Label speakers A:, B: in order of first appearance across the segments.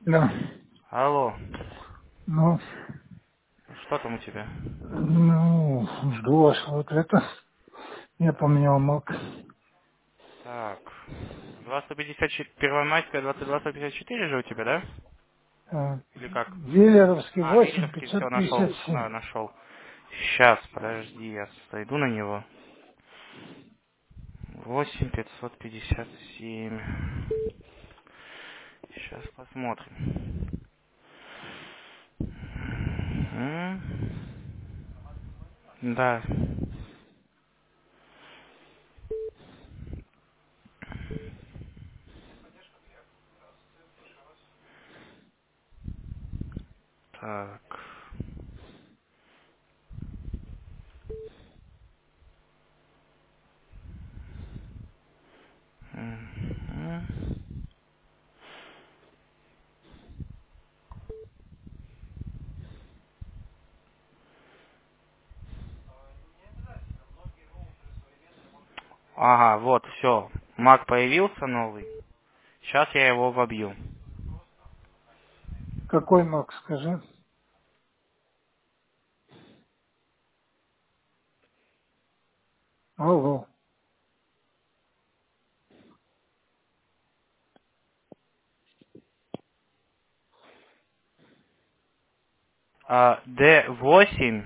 A: Да.
B: Алло,
A: Ну,
B: что там у тебя?
A: жду вас вот это. Я
B: Так,
A: поменял маг.
B: так. 254, Первомайская, 2254 же у тебя, да? Или как?
A: Веллеровский
B: А, Виллеровский, все, нашел.
A: 8557.
B: Да, нашел. Сейчас, подожди, я зайду на него. 8557. Сейчас посмотрим. М. Да. Так. Мгм. Ага, вот, все. Маг появился новый. Сейчас я его вобью.
A: Какой маг, скажи? Алло.
B: D8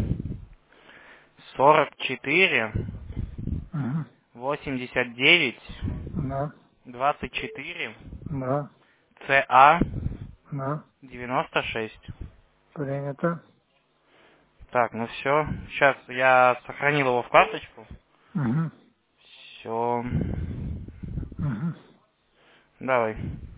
B: 44
A: Угу.
B: 89
A: Да,
B: 24
A: да,
B: CA
A: да.
B: 96.
A: Принято.
B: Так, ну все. Сейчас я сохранил его в карточку.
A: Угу.
B: Все.
A: Угу.
B: Давай.